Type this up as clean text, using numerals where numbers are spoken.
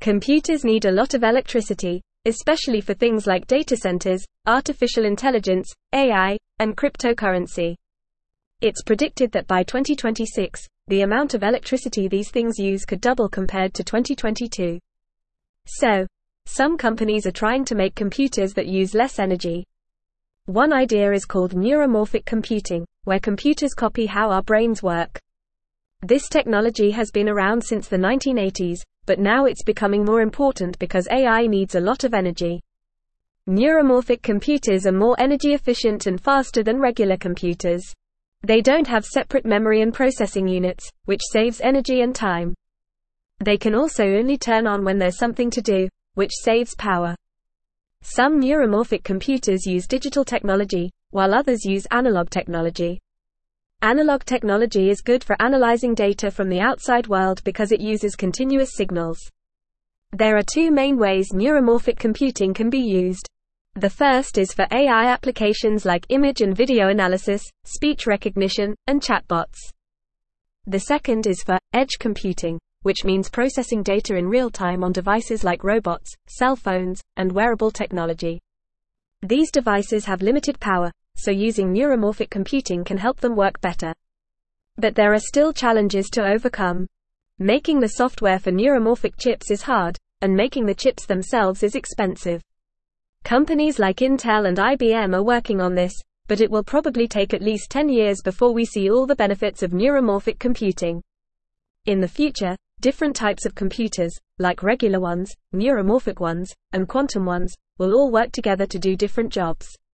Computers need a lot of electricity, especially for things like data centers, artificial intelligence, AI, and cryptocurrency. It's predicted that by 2026, the amount of electricity these things use could double compared to 2022. So, some companies are trying to make computers that use less energy. One idea is called neuromorphic computing, where computers copy how our brains work. This technology has been around since the 1980s, but now it's becoming more important because AI needs a lot of energy. Neuromorphic computers are more energy efficient and faster than regular computers. They don't have separate memory and processing units, which saves energy and time. They can also only turn on when there's something to do, which saves power. Some neuromorphic computers use digital technology, while others use analog technology. Analog technology is good for analyzing data from the outside world because it uses continuous signals. There are two main ways neuromorphic computing can be used. The first is for AI applications like image and video analysis, speech recognition, and chatbots. The second is for edge computing, which means processing data in real time on devices like robots, cell phones, and wearable technology. These devices have limited power, so using neuromorphic computing can help them work better. But there are still challenges to overcome. Making the software for neuromorphic chips is hard, and making the chips themselves is expensive. Companies like Intel and IBM are working on this, but it will probably take at least 10 years before we see all the benefits of neuromorphic computing. In the future, different types of computers, like regular ones, neuromorphic ones, and quantum ones, will all work together to do different jobs.